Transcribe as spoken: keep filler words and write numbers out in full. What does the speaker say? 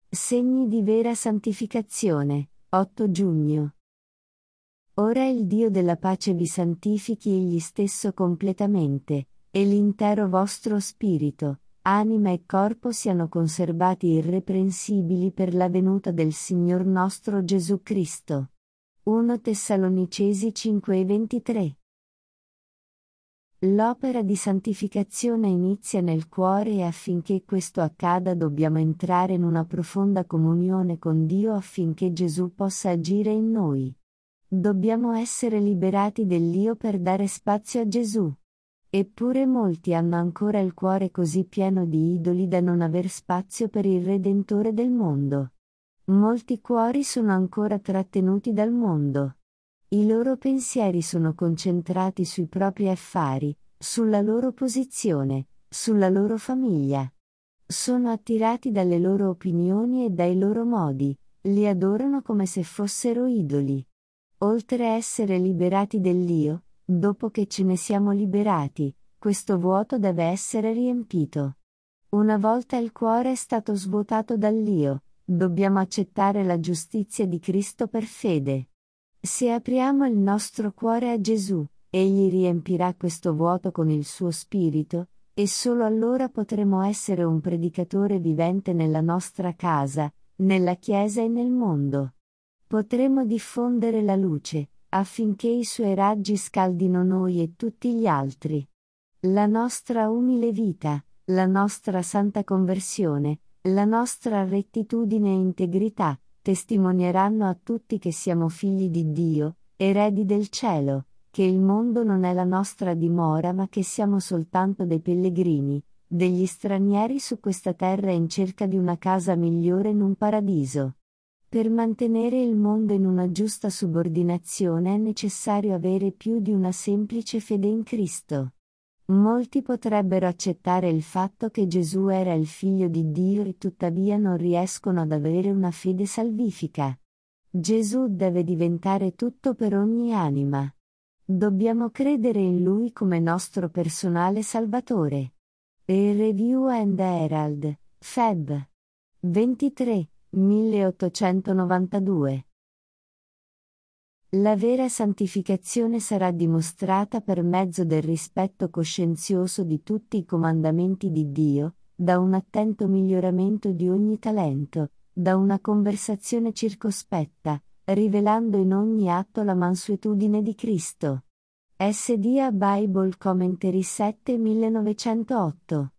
Segni di vera santificazione, otto giugno. Ora il Dio della pace vi santifichi egli stesso completamente, e l'intero vostro spirito, anima e corpo siano conservati irreprensibili per la venuta del Signor nostro Gesù Cristo. primo Tessalonicesi cinque e ventitré. L'opera di santificazione inizia nel cuore e affinché questo accada dobbiamo entrare in una profonda comunione con Dio affinché Gesù possa agire in noi. Dobbiamo essere liberati dell'io per dare spazio a Gesù. Eppure molti hanno ancora il cuore così pieno di idoli da non aver spazio per il Redentore del mondo. Molti cuori sono ancora trattenuti dal mondo. I loro pensieri sono concentrati sui propri affari, sulla loro posizione, sulla loro famiglia. Sono attirati dalle loro opinioni e dai loro modi, li adorano come se fossero idoli. Oltre a essere liberati dell'io, dopo che ce ne siamo liberati, questo vuoto deve essere riempito. Una volta il cuore è stato svuotato dall'io, dobbiamo accettare la giustizia di Cristo per fede. Se apriamo il nostro cuore a Gesù, egli riempirà questo vuoto con il suo spirito, e solo allora potremo essere un predicatore vivente nella nostra casa, nella Chiesa e nel mondo. Potremo diffondere la luce, affinché i suoi raggi scaldino noi e tutti gli altri. La nostra umile vita, la nostra santa conversione, la nostra rettitudine e integrità, testimonieranno a tutti che siamo figli di Dio, eredi del cielo, che il mondo non è la nostra dimora ma che siamo soltanto dei pellegrini, degli stranieri su questa terra in cerca di una casa migliore in un paradiso. Per mantenere il mondo in una giusta subordinazione è necessario avere più di una semplice fede in Cristo. Molti potrebbero accettare il fatto che Gesù era il Figlio di Dio e tuttavia non riescono ad avere una fede salvifica. Gesù deve diventare tutto per ogni anima. Dobbiamo credere in Lui come nostro personale Salvatore. Il Review and Herald, Feb. ventitré, milleottocentonovantadue. La vera santificazione sarà dimostrata per mezzo del rispetto coscienzioso di tutti i comandamenti di Dio, da un attento miglioramento di ogni talento, da una conversazione circospetta, rivelando in ogni atto la mansuetudine di Cristo. S D A Bible Commentary sette millenovecentootto